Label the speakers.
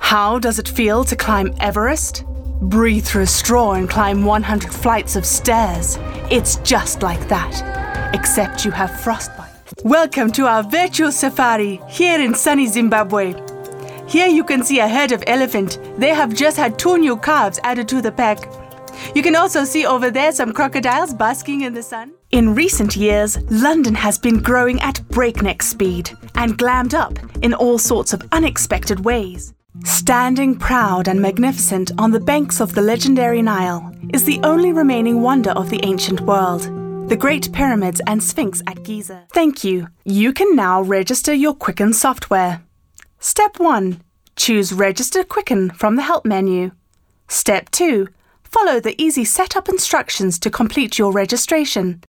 Speaker 1: How does it feel to climb Everest? Breathe through a straw and climb 100 flights of stairs. It's just like that, except you have frostbite. Welcome to our virtual safari here in sunny Zimbabwe. Here you can see a herd of elephant. They have just had 2 new calves added to the pack. You can also see over there some crocodiles basking in the sun. In recent years, London has been growing at breakneck speed and glammed up in all sorts of unexpected ways. Standing proud and magnificent on the banks of the legendary Nile is the only remaining wonder of the ancient world, the Great Pyramids and Sphinx at Giza. Thank you. You can now register your Quicken software. Step 1. Choose Register Quicken from the Help menu. Step 2. Follow the easy setup instructions to complete your registration.